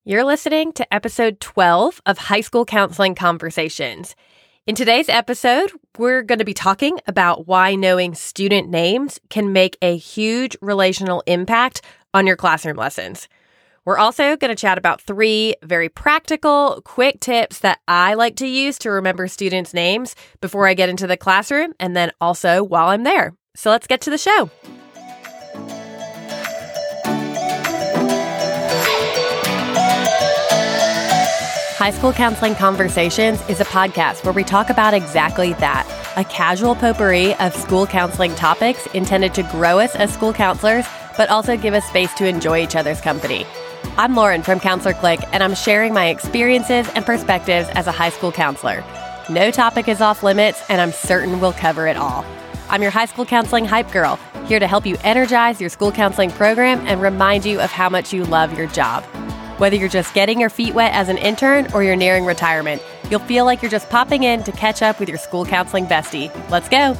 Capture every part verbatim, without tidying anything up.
You're listening to episode twelve of High School Counseling Conversations. In today's episode, we're going to be talking about why knowing student names can make a huge relational impact on your classroom lessons. We're also going to chat about three very practical, quick tips that I like to use to remember students' names before I get into the classroom and then also while I'm there. So let's get to the show. High School Counseling Conversations is a podcast where we talk about exactly that, a casual potpourri of school counseling topics intended to grow us as school counselors, but also give us space to enjoy each other's company. I'm Lauren from Counselor Click, and I'm sharing my experiences and perspectives as a high school counselor. No topic is off limits, and I'm certain we'll cover it all. I'm your high school counseling hype girl, here to help you energize your school counseling program and remind you of how much you love your job. Whether you're just getting your feet wet as an intern or you're nearing retirement, you'll feel like you're just popping in to catch up with your school counseling bestie. Let's go.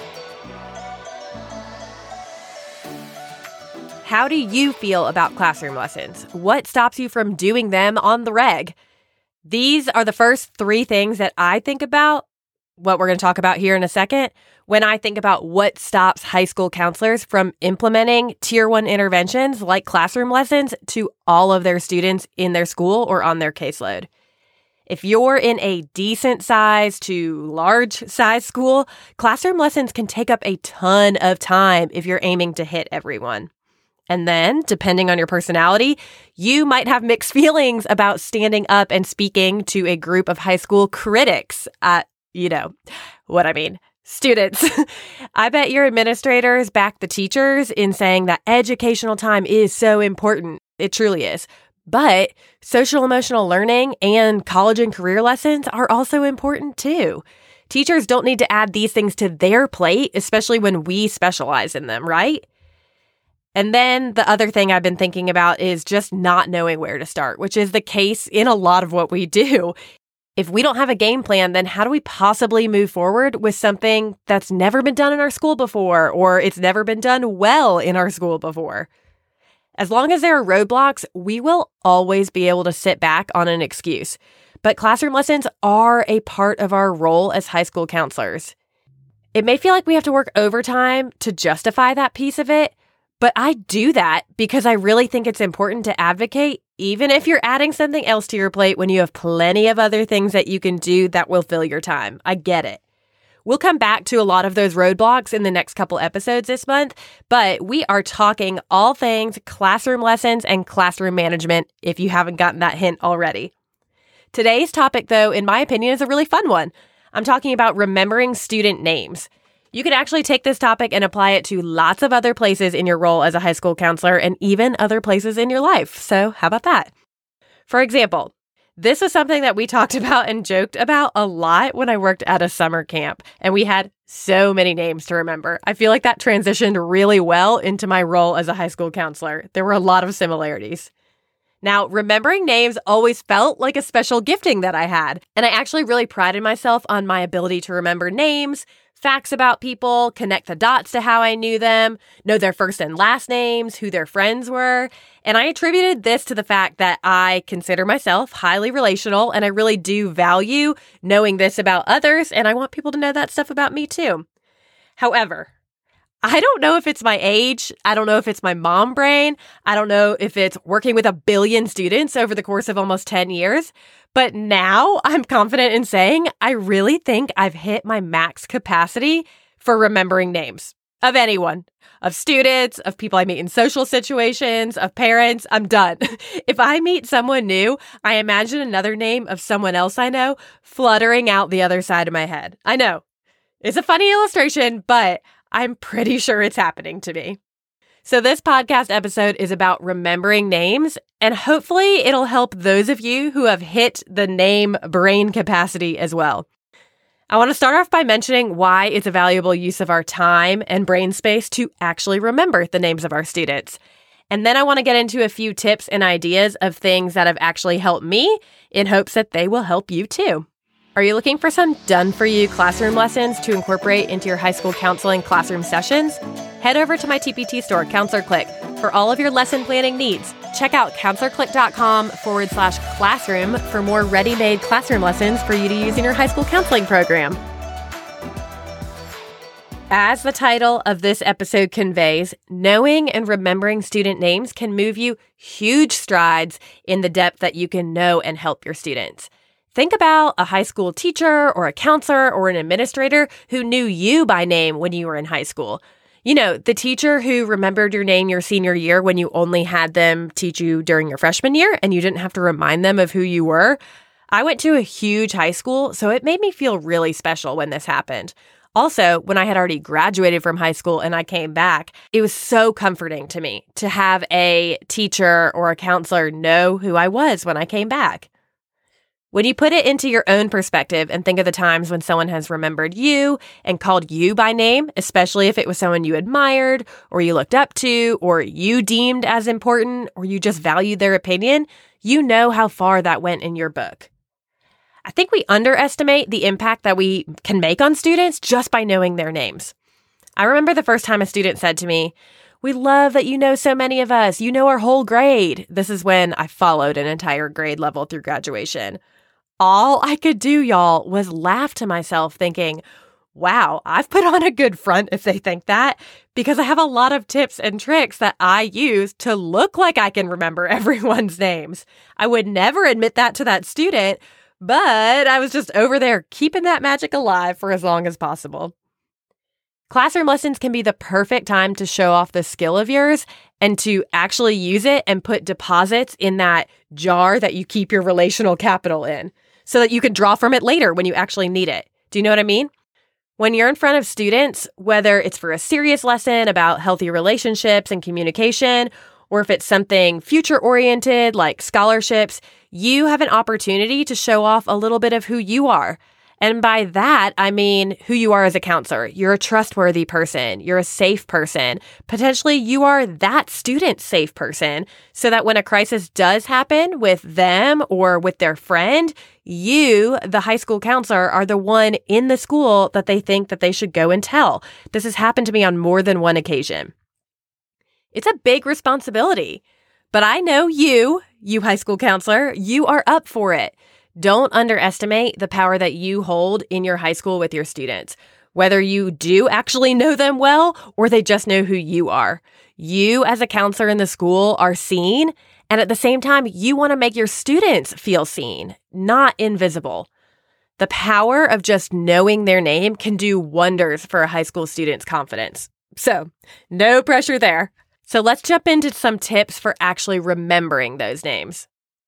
How do you feel about classroom lessons? What stops you from doing them on the reg? These are the first three things that I think about, what we're going to talk about here in a second, when I think about what stops high school counselors from implementing tier one interventions like classroom lessons to all of their students in their school or on their caseload. If you're in a decent size to large size school, classroom lessons can take up a ton of time if you're aiming to hit everyone. And then, depending on your personality, you might have mixed feelings about standing up and speaking to a group of high school critics. Uh, you know what I mean. Students. I bet your administrators back the teachers in saying that educational time is so important. It truly is. But social emotional learning and college and career lessons are also important too. Teachers don't need to add these things to their plate, especially when we specialize in them, right? And then the other thing I've been thinking about is just not knowing where to start, which is the case in a lot of what we do. If we don't have a game plan, then how do we possibly move forward with something that's never been done in our school before, or it's never been done well in our school before? As long as there are roadblocks, we will always be able to sit back on an excuse. But classroom lessons are a part of our role as high school counselors. It may feel like we have to work overtime to justify that piece of it, but I do that because I really think it's important to advocate, even if you're adding something else to your plate when you have plenty of other things that you can do that will fill your time. I get it. We'll come back to a lot of those roadblocks in the next couple episodes this month, but we are talking all things classroom lessons and classroom management, if you haven't gotten that hint already. Today's topic, though, in my opinion, is a really fun one. I'm talking about remembering student names. You could actually take this topic and apply it to lots of other places in your role as a high school counselor and even other places in your life. So how about that? For example, this was something that we talked about and joked about a lot when I worked at a summer camp, and we had so many names to remember. I feel like that transitioned really well into my role as a high school counselor. There were a lot of similarities. Now, remembering names always felt like a special gifting that I had, and I actually really prided myself on my ability to remember names, facts about people, connect the dots to how I knew them, know their first and last names, who their friends were. And I attributed this to the fact that I consider myself highly relational and I really do value knowing this about others, and I want people to know that stuff about me too. However, I don't know if it's my age. I don't know if it's my mom brain. I don't know if it's working with a billion students over the course of almost ten years. But now I'm confident in saying I really think I've hit my max capacity for remembering names of anyone, of students, of people I meet in social situations, of parents. I'm done. If I meet someone new, I imagine another name of someone else I know fluttering out the other side of my head. I know. It's a funny illustration, but I'm pretty sure it's happening to me. So this podcast episode is about remembering names, and hopefully it'll help those of you who have hit the name brain capacity as well. I want to start off by mentioning why it's a valuable use of our time and brain space to actually remember the names of our students. And then I want to get into a few tips and ideas of things that have actually helped me in hopes that they will help you too. Are you looking for some done-for-you classroom lessons to incorporate into your high school counseling classroom sessions? Head over to my T P T store, Counselor Click, for all of your lesson planning needs. Check out counselorclick.com forward slash classroom for more ready-made classroom lessons for you to use in your high school counseling program. As the title of this episode conveys, knowing and remembering student names can move you huge strides in the depth that you can know and help your students. Think about a high school teacher or a counselor or an administrator who knew you by name when you were in high school. You know, the teacher who remembered your name your senior year when you only had them teach you during your freshman year and you didn't have to remind them of who you were. I went to a huge high school, so it made me feel really special when this happened. Also, when I had already graduated from high school and I came back, it was so comforting to me to have a teacher or a counselor know who I was when I came back. When you put it into your own perspective and think of the times when someone has remembered you and called you by name, especially if it was someone you admired or you looked up to or you deemed as important or you just valued their opinion, you know how far that went in your book. I think we underestimate the impact that we can make on students just by knowing their names. I remember the first time a student said to me, "We love that you know so many of us. You know our whole grade." This is when I followed an entire grade level through graduation. All I could do, y'all, was laugh to myself thinking, wow, I've put on a good front if they think that, because I have a lot of tips and tricks that I use to look like I can remember everyone's names. I would never admit that to that student, but I was just over there keeping that magic alive for as long as possible. Classroom lessons can be the perfect time to show off the skill of yours and to actually use it and put deposits in that jar that you keep your relational capital in so that you can draw from it later when you actually need it. Do you know what I mean? When you're in front of students, whether it's for a serious lesson about healthy relationships and communication, or if it's something future-oriented like scholarships, you have an opportunity to show off a little bit of who you are. And by that, I mean who you are as a counselor. You're a trustworthy person. You're a safe person. Potentially, you are that student's safe person so that when a crisis does happen with them or with their friend, you, the high school counselor, are the one in the school that they think that they should go and tell. This has happened to me on more than one occasion. It's a big responsibility, but I know you, you high school counselor, you are up for it. Don't underestimate the power that you hold in your high school with your students, whether you do actually know them well or they just know who you are. You, as a counselor in the school, are seen, and at the same time, you want to make your students feel seen, not invisible. The power of just knowing their name can do wonders for a high school student's confidence. So, no pressure there. So let's jump into some tips for actually remembering those names.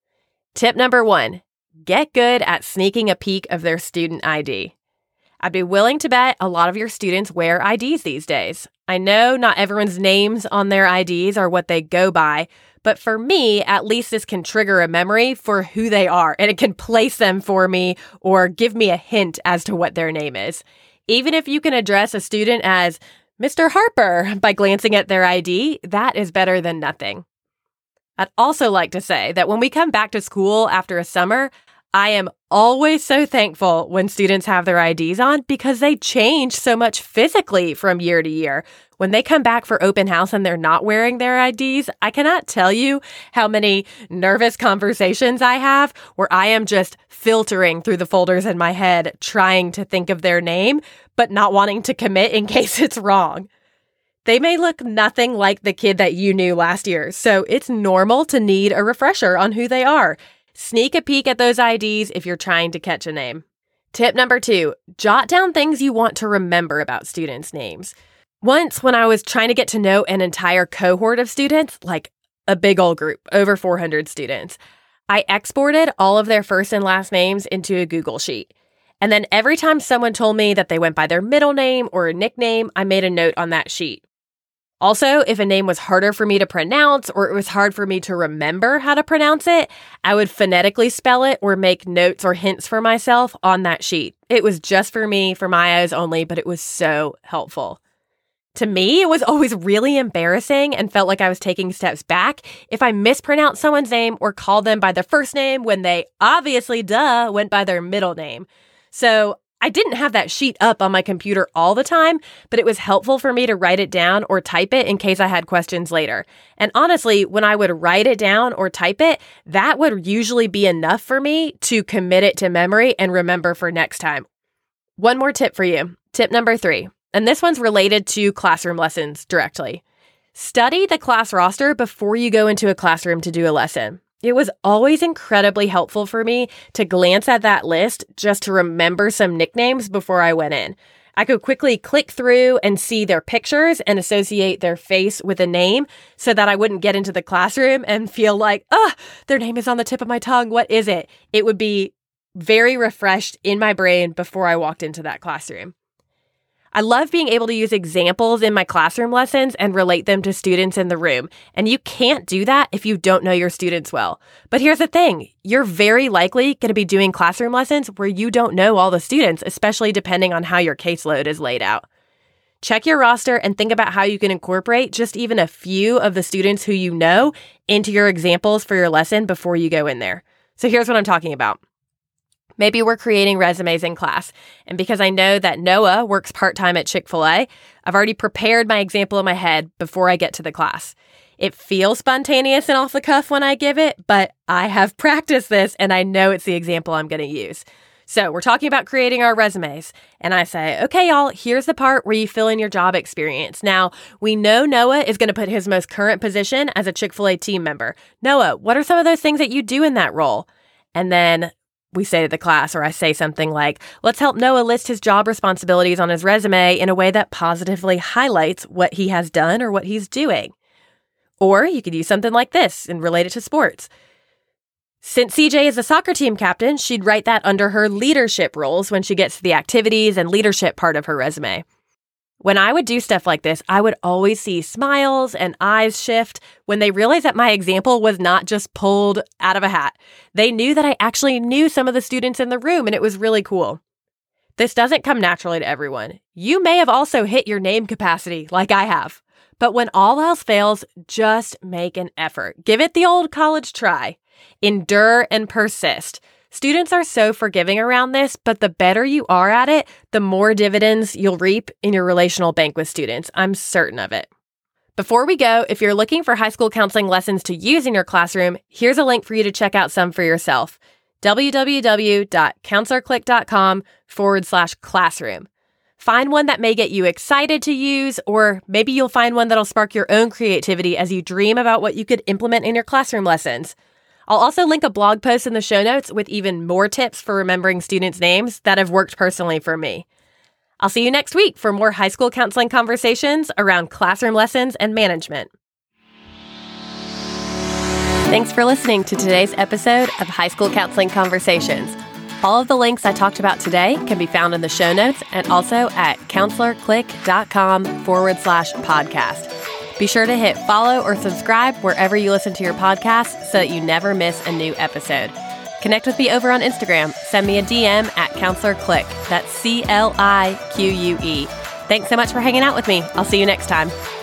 Tip number one. Get good at sneaking a peek of their student I D. I'd be willing to bet a lot of your students wear I Ds these days. I know not everyone's names on their I Ds are what they go by, but for me, at least this can trigger a memory for who they are, and it can place them for me or give me a hint as to what their name is. Even if you can address a student as Mister Harper by glancing at their I D, that is better than nothing. I'd also like to say that when we come back to school after a summer, I am always so thankful when students have their I Ds on because they change so much physically from year to year. When they come back for open house and they're not wearing their I Ds, I cannot tell you how many nervous conversations I have where I am just filtering through the folders in my head, trying to think of their name, but not wanting to commit in case it's wrong. They may look nothing like the kid that you knew last year, so it's normal to need a refresher on who they are. Sneak a peek at those I Ds if you're trying to catch a name. Tip number two, jot down things you want to remember about students' names. Once, when I was trying to get to know an entire cohort of students, like a big old group, over four hundred students, I exported all of their first and last names into a Google Sheet. And then every time someone told me that they went by their middle name or a nickname, I made a note on that sheet. Also, if a name was harder for me to pronounce or it was hard for me to remember how to pronounce it, I would phonetically spell it or make notes or hints for myself on that sheet. It was just for me, for my eyes only, but it was so helpful. To me, it was always really embarrassing and felt like I was taking steps back if I mispronounced someone's name or called them by their first name when they obviously, duh, went by their middle name. So I didn't have that sheet up on my computer all the time, but it was helpful for me to write it down or type it in case I had questions later. And honestly, when I would write it down or type it, that would usually be enough for me to commit it to memory and remember for next time. One more tip for you. Tip number three, and this one's related to classroom lessons directly. Study the class roster before you go into a classroom to do a lesson. It was always incredibly helpful for me to glance at that list just to remember some nicknames before I went in. I could quickly click through and see their pictures and associate their face with a name so that I wouldn't get into the classroom and feel like, ah, their name is on the tip of my tongue. What is it? It would be very refreshed in my brain before I walked into that classroom. I love being able to use examples in my classroom lessons and relate them to students in the room. And you can't do that if you don't know your students well. But here's the thing. You're very likely going to be doing classroom lessons where you don't know all the students, especially depending on how your caseload is laid out. Check your roster and think about how you can incorporate just even a few of the students who you know into your examples for your lesson before you go in there. So here's what I'm talking about. Maybe we're creating resumes in class, and because I know that Noah works part-time at Chick-fil-A, I've already prepared my example in my head before I get to the class. It feels spontaneous and off the cuff when I give it, but I have practiced this, and I know it's the example I'm going to use. So we're talking about creating our resumes, and I say, okay, y'all, here's the part where you fill in your job experience. Now, we know Noah is going to put his most current position as a Chick-fil-A team member. Noah, what are some of those things that you do in that role? And then we say to the class, or I say something like, let's help Noah list his job responsibilities on his resume in a way that positively highlights what he has done or what he's doing. Or you could use something like this and relate it to sports. Since C J is the soccer team captain, she'd write that under her leadership roles when she gets to the activities and leadership part of her resume. When I would do stuff like this, I would always see smiles and eyes shift when they realized that my example was not just pulled out of a hat. They knew that I actually knew some of the students in the room, and it was really cool. This doesn't come naturally to everyone. You may have also hit your name capacity like I have. But when all else fails, just make an effort. Give it the old college try. Endure and persist. Students are so forgiving around this, but the better you are at it, the more dividends you'll reap in your relational bank with students. I'm certain of it. Before we go, if you're looking for high school counseling lessons to use in your classroom, here's a link for you to check out some for yourself. www.counselorclick.com forward slash classroom. Find one that may get you excited to use, or maybe you'll find one that'll spark your own creativity as you dream about what you could implement in your classroom lessons. I'll also link a blog post in the show notes with even more tips for remembering students' names that have worked personally for me. I'll see you next week for more high school counseling conversations around classroom lessons and management. Thanks for listening to today's episode of High School Counseling Conversations. All of the links I talked about today can be found in the show notes and also at counselorclick.com forward slash podcast. Be sure to hit follow or subscribe wherever you listen to your podcasts so that you never miss a new episode. Connect with me over on Instagram. Send me a D M at counselorclick. That's C L I Q U E. Thanks so much for hanging out with me. I'll see you next time.